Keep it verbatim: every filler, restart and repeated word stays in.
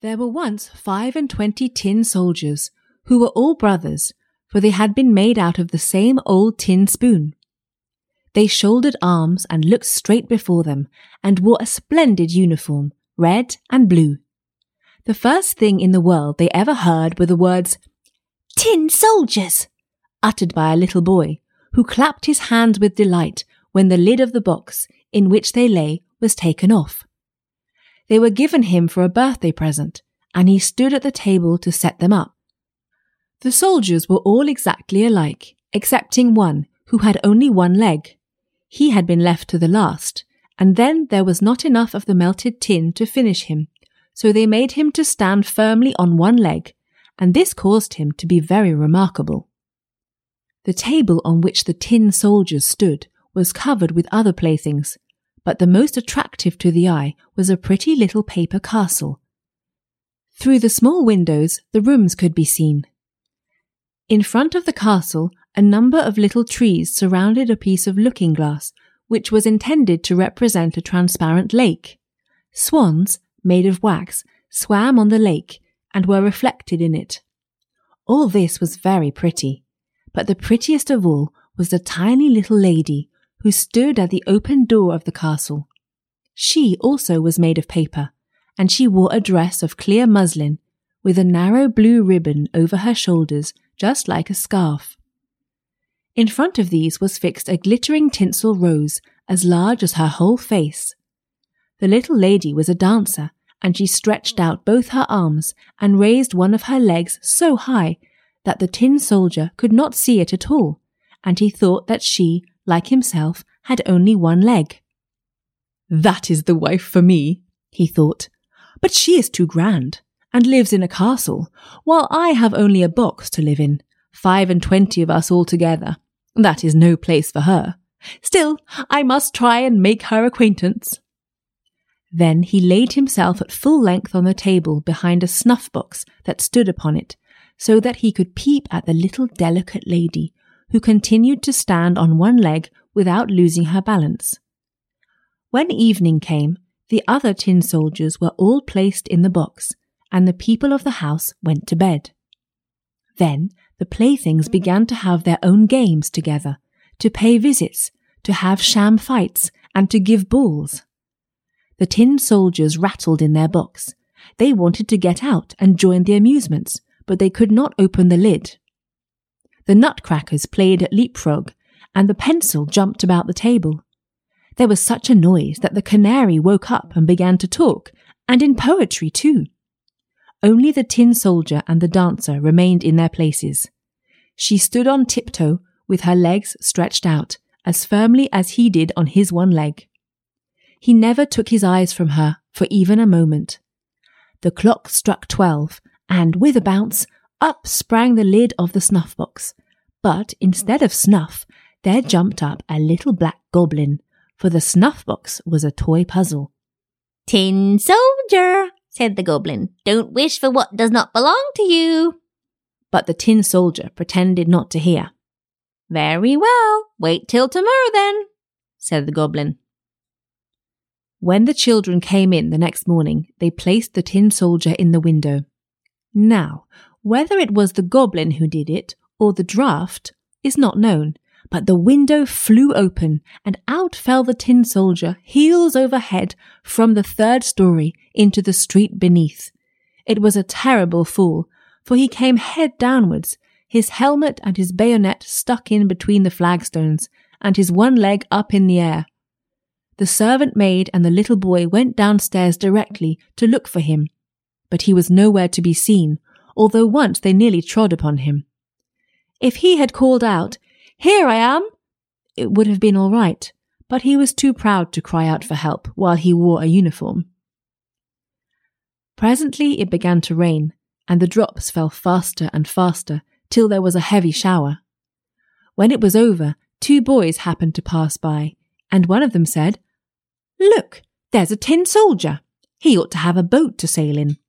There were once five and twenty tin soldiers, who were all brothers, for they had been made out of the same old tin spoon. They shouldered arms and looked straight before them, and wore a splendid uniform, red and blue. The first thing in the world they ever heard were the words, "Tin soldiers," uttered by a little boy, who clapped his hands with delight when the lid of the box in which they lay was taken off. They were given him for a birthday present, and he stood at the table to set them up. The soldiers were all exactly alike, excepting one who had only one leg. He had been left to the last, and then there was not enough of the melted tin to finish him, so they made him to stand firmly on one leg, and this caused him to be very remarkable. The table on which the tin soldiers stood was covered with other playthings, but the most attractive to the eye was a pretty little paper castle. Through the small windows the rooms could be seen. In front of the castle a number of little trees surrounded a piece of looking-glass, which was intended to represent a transparent lake. Swans, made of wax, swam on the lake and were reflected in it. All this was very pretty, but the prettiest of all was the tiny little lady who stood at the open door of the castle. She also was made of paper, and she wore a dress of clear muslin, with a narrow blue ribbon over her shoulders, just like a scarf. In front of these was fixed a glittering tinsel rose, as large as her whole face. The little lady was a dancer, and she stretched out both her arms and raised one of her legs so high that the tin soldier could not see it at all, and he thought that she, like himself, had only one leg. "That is the wife for me," he thought, "but she is too grand, and lives in a castle, while I have only a box to live in, five and twenty of us all together. That is no place for her. Still, I must try and make her acquaintance." Then he laid himself at full length on the table behind a snuff-box that stood upon it, so that he could peep at the little delicate lady, who continued to stand on one leg without losing her balance. When evening came, the other tin soldiers were all placed in the box, and the people of the house went to bed. Then the playthings began to have their own games together, to pay visits, to have sham fights, and to give balls. The tin soldiers rattled in their box. They wanted to get out and join the amusements, but they could not open the lid. The nutcrackers played at leapfrog, and the pencil jumped about the table. There was such a noise that the canary woke up and began to talk, and in poetry too. Only the tin soldier and the dancer remained in their places. She stood on tiptoe, with her legs stretched out, as firmly as he did on his one leg. He never took his eyes from her for even a moment. The clock struck twelve, and with a bounce, up sprang the lid of the snuff-box, but instead of snuff, there jumped up a little black goblin, for the snuff-box was a toy puzzle. "Tin soldier," said the goblin, "don't wish for what does not belong to you." But the tin soldier pretended not to hear. "Very well, wait till tomorrow then," said the goblin. When the children came in the next morning, they placed the tin soldier in the window. Now, whether it was the goblin who did it, or the draught, is not known, but the window flew open, and out fell the tin soldier, heels over head, from the third story into the street beneath. It was a terrible fall, for he came head downwards, his helmet and his bayonet stuck in between the flagstones, and his one leg up in the air. The servant maid and the little boy went downstairs directly to look for him, but he was nowhere to be seen, although once they nearly trod upon him. If he had called out, "Here I am," it would have been all right, but he was too proud to cry out for help while he wore a uniform. Presently it began to rain, and the drops fell faster and faster till there was a heavy shower. When it was over, two boys happened to pass by, and one of them said, "Look, there's a tin soldier. He ought to have a boat to sail in."